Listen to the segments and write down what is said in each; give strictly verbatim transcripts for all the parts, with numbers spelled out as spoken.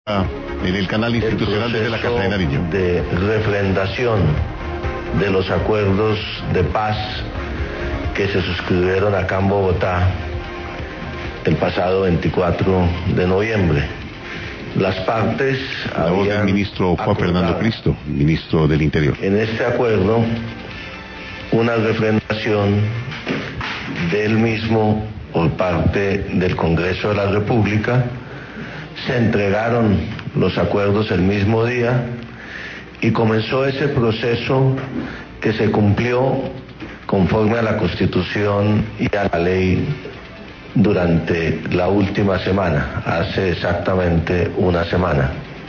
en el canal institucional desde la Casa de Nariño. De refrendación de los acuerdos de paz que se suscribieron acá en Bogotá el pasado veinticuatro de noviembre. Las partes La voz del ministro Juan Fernando Cristo, ministro del Interior. En este acuerdo, una refrendación del mismo por parte del Congreso de la República. Se entregaron los acuerdos el mismo día y comenzó ese proceso que se cumplió conforme a la Constitución y a la ley durante la última semana, hace exactamente una semana.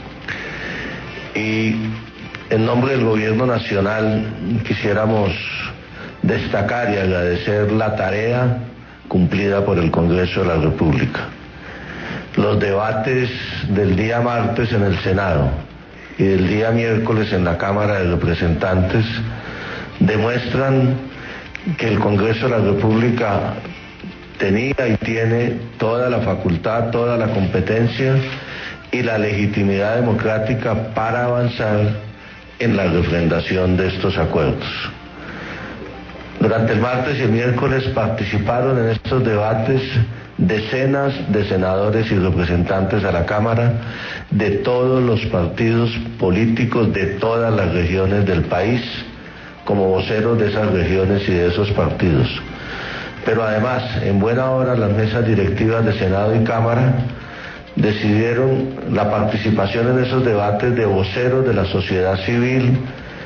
Y en nombre del Gobierno Nacional quisiéramos destacar y agradecer la tarea cumplida por el Congreso de la República. Los debates del día martes en el Senado y del día miércoles en la Cámara de Representantes demuestran que el Congreso de la República tenía y tiene toda la facultad, toda la competencia y la legitimidad democrática para avanzar en la refrendación de estos acuerdos. Durante el martes y el miércoles participaron en estos debates decenas de senadores y representantes a la Cámara de todos los partidos políticos de todas las regiones del país, como voceros de esas regiones y de esos partidos. Pero además, en buena hora, las mesas directivas de Senado y Cámara decidieron la participación en esos debates de voceros de la sociedad civil,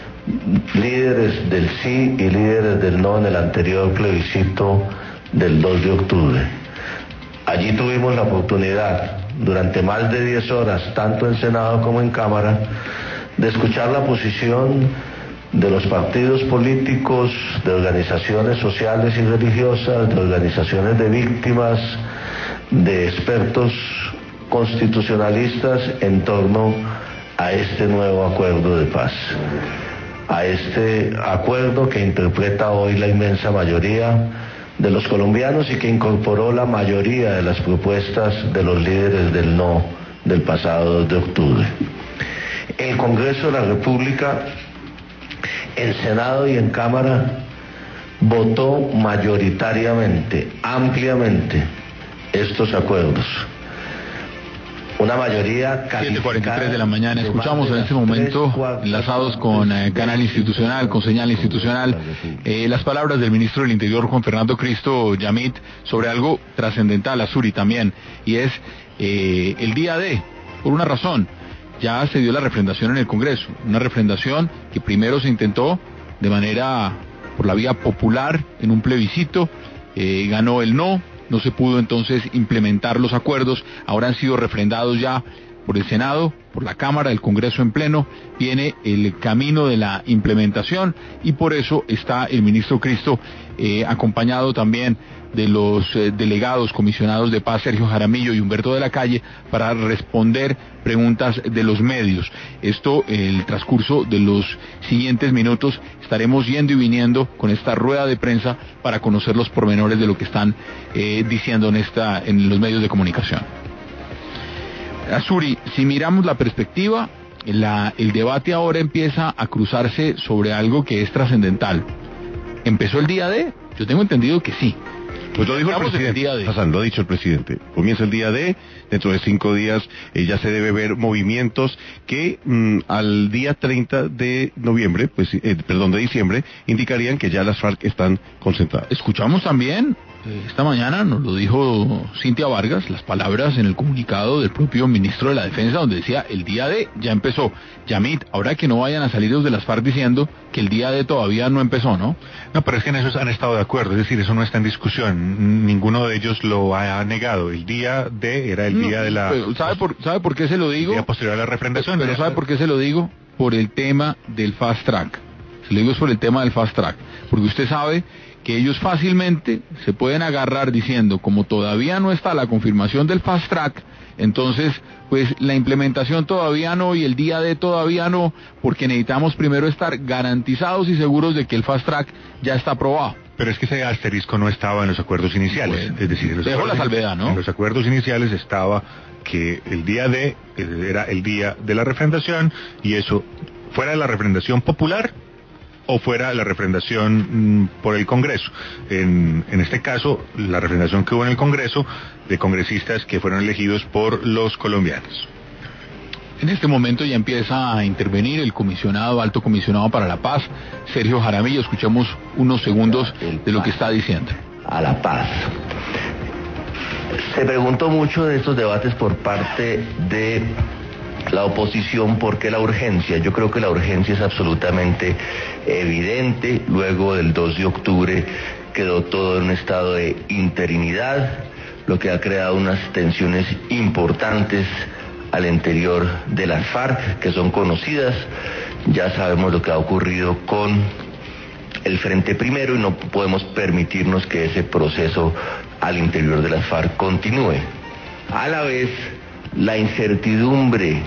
líderes del sí y líderes del no en el anterior plebiscito del dos de octubre. Allí tuvimos la oportunidad, durante más de diez horas, tanto en Senado como en Cámara, de escuchar la posición de los partidos políticos, de organizaciones sociales y religiosas, de organizaciones de víctimas, de expertos constitucionalistas en torno a este nuevo acuerdo de paz. A este acuerdo que interpreta hoy la inmensa mayoría de los colombianos y que incorporó la mayoría de las propuestas de los líderes del no del pasado dos de octubre. El Congreso de la República, en Senado y en Cámara, votó mayoritariamente, ampliamente, estos acuerdos. Una mayoría calificada. siete cuarenta y tres de la mañana. Escuchamos en este momento, enlazados con eh, Canal Institucional, con Señal Institucional, eh, las palabras del ministro del Interior, Juan Fernando Cristo Yamit, sobre algo trascendental, Azuri, también, y es eh, el día de, por una razón, ya se dio la refrendación en el Congreso, una refrendación que primero se intentó de manera, por la vía popular, en un plebiscito, eh, ganó el no, no se pudo entonces implementar los acuerdos, ahora han sido refrendados ya por el Senado, por la Cámara, el Congreso en pleno, viene el camino de la implementación y por eso está el ministro Cristo eh, acompañado también de los eh, delegados comisionados de paz Sergio Jaramillo y Humberto de la Calle para responder preguntas de los medios. Esto, el transcurso de los siguientes minutos, estaremos yendo y viniendo con esta rueda de prensa para conocer los pormenores de lo que están eh, diciendo en, esta, en los medios de comunicación. Azuri, si miramos la perspectiva, la, el debate ahora empieza a cruzarse sobre algo que es trascendental. ¿Empezó el día de? Yo tengo entendido que sí. Pues lo dijo el presidente, el día de. Hassan, lo ha dicho el presidente. Comienza el día de, dentro de cinco días eh, ya se debe ver movimientos que mmm, al día treinta de noviembre, pues, eh, perdón, de diciembre, indicarían que ya las FARC están concentradas. Escuchamos también, eh, esta mañana nos lo dijo Cintia Vargas, las palabras en el comunicado del propio ministro de la Defensa, donde decía, el día de ya empezó. Yamit, ahora que no vayan a salir los de las FARC diciendo que el día de todavía no empezó, ¿no? No, pero es que en eso han estado de acuerdo, es decir, eso no está en discusión, ninguno de ellos lo ha negado, el día de era el no, día de la... ¿Sabe por, ¿sabe por qué se lo digo? El día posterior a la refrendación. Pero ¿sabe por qué se lo digo? Por el tema del fast track, se lo digo es por el tema del fast track, porque usted sabe que ellos fácilmente se pueden agarrar diciendo, como todavía no está la confirmación del fast track, entonces pues la implementación todavía no y el día de todavía no, porque necesitamos primero estar garantizados y seguros de que el fast track ya está aprobado. Pero es que ese asterisco no estaba en los acuerdos iniciales. Bueno, es decir, en los, dejó la salvedad, ¿no? En los acuerdos iniciales estaba que el día de, era el día de la refrendación, y eso, fuera de la refrendación popular o fuera la refrendación mmm, por el Congreso. En, en este caso, la refrendación que hubo en el Congreso de congresistas que fueron elegidos por los colombianos. En este momento ya empieza a intervenir el comisionado, alto comisionado para la paz, Sergio Jaramillo. Escuchemos unos segundos de lo que está diciendo. A la paz. Se preguntó mucho de estos debates por parte de la oposición, ¿por qué la urgencia? Yo creo que la urgencia es absolutamente evidente. Luego del dos de octubre quedó todo en un estado de interinidad, lo que ha creado unas tensiones importantes al interior de las FARC, que son conocidas. Ya sabemos lo que ha ocurrido con el Frente Primero y no podemos permitirnos que ese proceso al interior de las FARC continúe. A la vez, la incertidumbre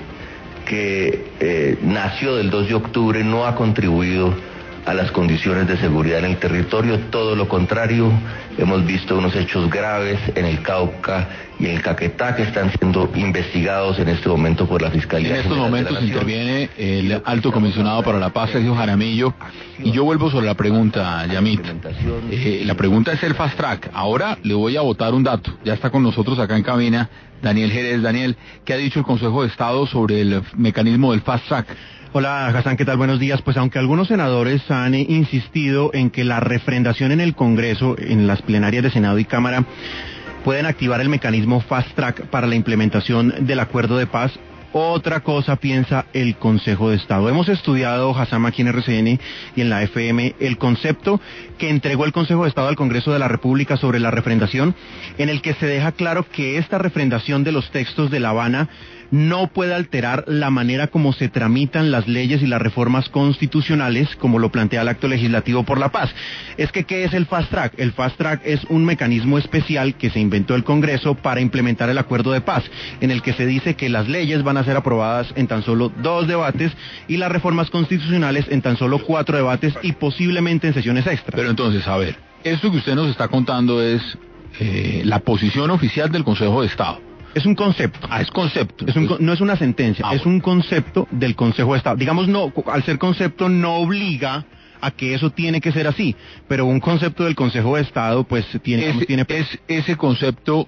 que eh, nació del dos de octubre no ha contribuido a las condiciones de seguridad en el territorio, todo lo contrario. Hemos visto unos hechos graves en el Cauca y en el Caquetá que están siendo investigados en este momento por la Fiscalía. En estos momentos interviene el alto comisionado para la paz, Sergio Jaramillo, y yo vuelvo sobre la pregunta, Yamit. Eh, la pregunta es el fast track. Ahora le voy a botar un dato. Ya está con nosotros acá en cabina Daniel Jerez. Daniel, ¿qué ha dicho el Consejo de Estado sobre el mecanismo del fast track? Hola, Hassan, ¿qué tal? Buenos días. Pues aunque algunos senadores han eh, insistido en que la refrendación en el Congreso, en las plenarias de Senado y Cámara, pueden activar el mecanismo fast track para la implementación del acuerdo de paz, otra cosa piensa el Consejo de Estado. Hemos estudiado, Hassan, aquí en R C N y en la F M, el concepto que entregó el Consejo de Estado al Congreso de la República sobre la refrendación, en el que se deja claro que esta refrendación de los textos de La Habana no puede alterar la manera como se tramitan las leyes y las reformas constitucionales, como lo plantea el Acto Legislativo por la Paz. Es que, ¿qué es el fast track? El fast track es un mecanismo especial que se inventó el Congreso para implementar el acuerdo de paz, en el que se dice que las leyes van a ser aprobadas en tan solo dos debates y las reformas constitucionales en tan solo cuatro debates y posiblemente en sesiones extras. Pero entonces, a ver, esto que usted nos está contando es eh, la posición oficial del Consejo de Estado. Es un concepto. Ah, es concepto. Es un, no es una sentencia, ah, es bueno. un concepto del Consejo de Estado. Digamos, no, al ser concepto no obliga a que eso tiene que ser así, pero un concepto del Consejo de Estado, pues, tiene... Ese, tiene... Es, ¿Ese concepto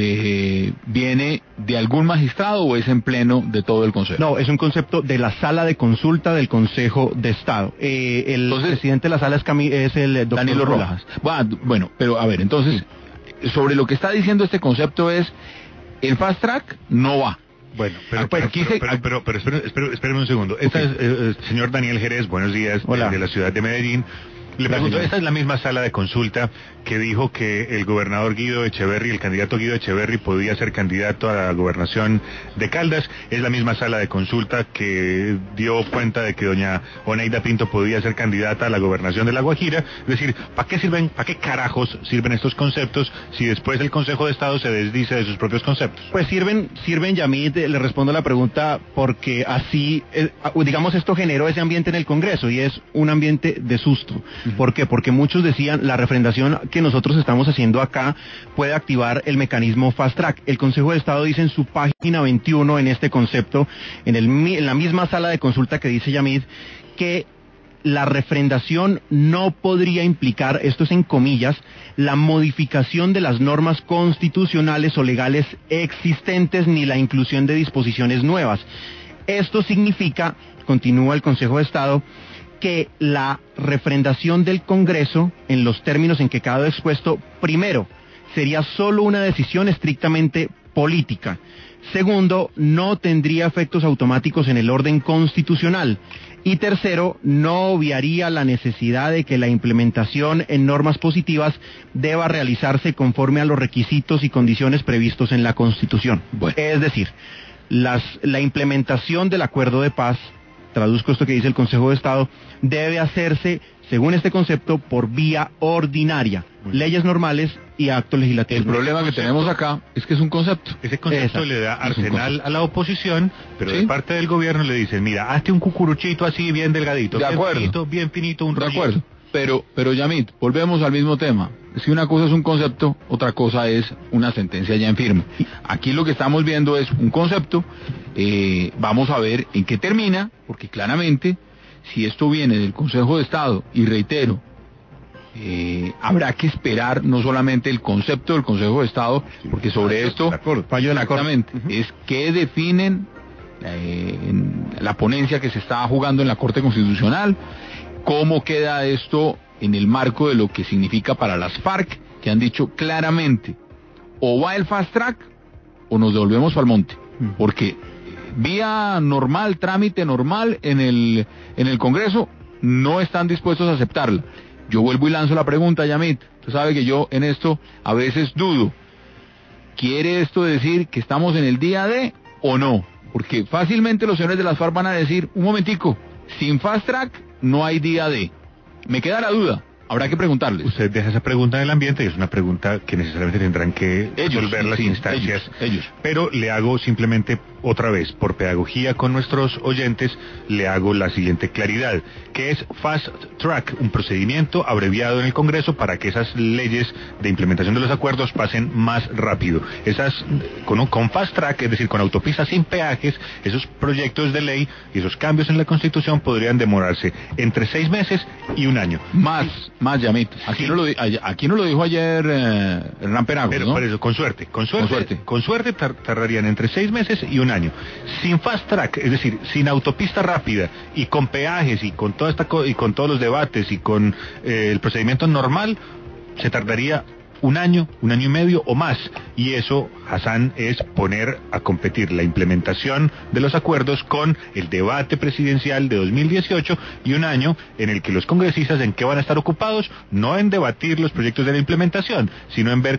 eh, viene de algún magistrado o es en pleno de todo el Consejo? No, es un concepto de la sala de consulta del Consejo de Estado. Eh, el entonces, presidente de la sala es, Cami es el doctor Danilo Rojas. Bueno, bueno, pero a ver, entonces, sí. Sobre lo que está diciendo este concepto es... El fast track no va. Bueno, pero, pero, aquí pero, se... pero, pero, pero, espéreme, espéreme, espéreme un segundo. Esta okay. es, eh, señor Daniel Jerez, buenos días, de, de la ciudad de Medellín. Le pregunto, esta es la misma sala de consulta que dijo que el gobernador Guido Echeverry, el candidato Guido Echeverry, podía ser candidato a la gobernación de Caldas. Es la misma sala de consulta que dio cuenta de que doña Oneida Pinto podía ser candidata a la gobernación de La Guajira. Es decir, ¿para qué sirven, para qué carajos sirven estos conceptos si después el Consejo de Estado se desdice de sus propios conceptos? Pues sirven, sirven, Yamid, le respondo a la pregunta, porque así, eh, digamos, esto generó ese ambiente en el Congreso y es un ambiente de susto. ¿Por qué? Porque muchos decían la refrendación que nosotros estamos haciendo acá puede activar el mecanismo fast track. El Consejo de Estado dice en su página veintiuno, en este concepto, en, el, en la misma sala de consulta que dice Yamid, que la refrendación no podría implicar, esto es en comillas, la modificación de las normas constitucionales o legales existentes ni la inclusión de disposiciones nuevas. Esto significa, continúa el Consejo de Estado, que la refrendación del Congreso, en los términos en que quedó expuesto, primero, sería solo una decisión estrictamente política. Segundo, no tendría efectos automáticos en el orden constitucional. Y tercero, no obviaría la necesidad de que la implementación en normas positivas deba realizarse conforme a los requisitos y condiciones previstos en la Constitución. Bueno. Es decir, las, la implementación del acuerdo de paz, traduzco esto que dice el Consejo de Estado, debe hacerse, según este concepto, por vía ordinaria, leyes normales y actos legislativos. El problema que tenemos acá es que es un concepto. Ese concepto Exacto. le da arsenal a la oposición, pero ¿sí? de parte del gobierno le dicen, mira, hazte un cucuruchito así bien delgadito, de bien acuerdo. finito, bien finito, un de rollito. acuerdo. Pero, pero Yamit, volvemos al mismo tema. Si una cosa es un concepto, otra cosa es una sentencia ya en firme. Aquí lo que estamos viendo es un concepto, eh, vamos a ver en qué termina, porque claramente, si esto viene del Consejo de Estado, y reitero, eh, habrá que esperar no solamente el concepto del Consejo de Estado, porque sobre esto, exactamente, es qué definen eh, en la ponencia que se está jugando en la Corte Constitucional, cómo queda esto en el marco de lo que significa para las FARC, que han dicho claramente, o va el fast track, o nos devolvemos al monte, porque vía normal, trámite normal en el, en el Congreso, no están dispuestos a aceptarla. Yo vuelvo y lanzo la pregunta, Yamit, usted sabe que yo en esto a veces dudo, ¿quiere esto decir que estamos en el día de o no? Porque fácilmente los señores de las FARC van a decir, un momentico, sin fast track no hay día de. Me queda la duda, habrá que preguntarles. Usted deja esa pregunta en el ambiente y es una pregunta que necesariamente tendrán que ellos, resolver las sí, instancias. Ellos, ellos. Pero le hago simplemente, otra vez, por pedagogía con nuestros oyentes, le hago la siguiente claridad, que es fast track, un procedimiento abreviado en el Congreso para que esas leyes de implementación de los acuerdos pasen más rápido. Esas, con, con fast track, es decir, con autopistas sin peajes, esos proyectos de ley y esos cambios en la Constitución podrían demorarse entre seis meses y un año. Más, más, Yamit. Aquí, sí. no, lo, aquí no lo dijo ayer eh, Hernán Penagos, Pero ¿no? por eso, con suerte, con suerte, con suerte, con suerte tar, tardarían entre seis meses y un año. Sin fast track, es decir, sin autopista rápida y con peajes y con toda esta co y con todos los debates y con eh, el procedimiento normal, se tardaría un año, un año y medio o más. Y eso, Hassan, es poner a competir la implementación de los acuerdos con el debate presidencial de dos mil dieciocho y un año en el que los congresistas en qué van a estar ocupados, no en debatir los proyectos de la implementación, sino en ver